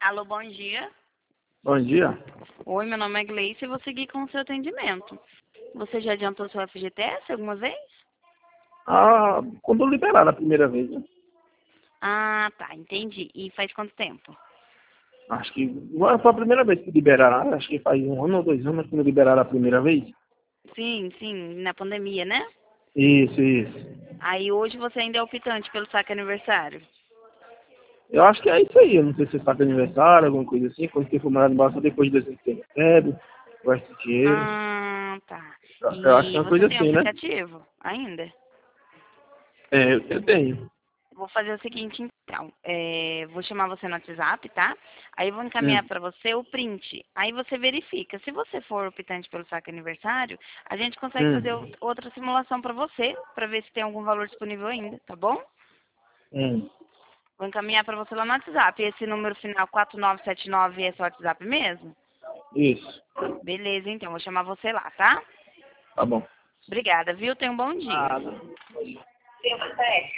Alô, bom dia. Bom dia. Oi, meu nome é Gleice e vou seguir com o seu atendimento. Você já adiantou seu FGTS alguma vez? Ah, quando liberaram a primeira vez, né? Ah, tá, entendi. E faz quanto tempo? Acho que agora foi a primeira vez que liberaram, acho que faz 1 ano ou 2 anos que não liberaram a primeira vez. Sim, na pandemia, né? Isso. Aí hoje você ainda é optante pelo saque aniversário. Eu acho que é isso aí, eu não sei se está de aniversário, alguma coisa assim, quando você for mandado embora, só depois de 2 anos que você recebe, com esse dinheiro. Ah, tá. Eu acho que é E uma você coisa tem assim, né? aplicativo ainda? É, eu tenho. Vou fazer o seguinte, então. Vou chamar você no WhatsApp, tá? Aí vou encaminhar Hum, para você o print. Aí você verifica. Se você for optante pelo saque aniversário, a gente consegue fazer hum, outra simulação para você, para ver se tem algum valor disponível ainda, tá bom? hum. Vou encaminhar para você lá no WhatsApp. Esse número final 4979 é seu WhatsApp mesmo? Isso. Beleza, então. Vou chamar você lá, tá? Tá bom. Obrigada, viu? Tenha um bom dia. Nada.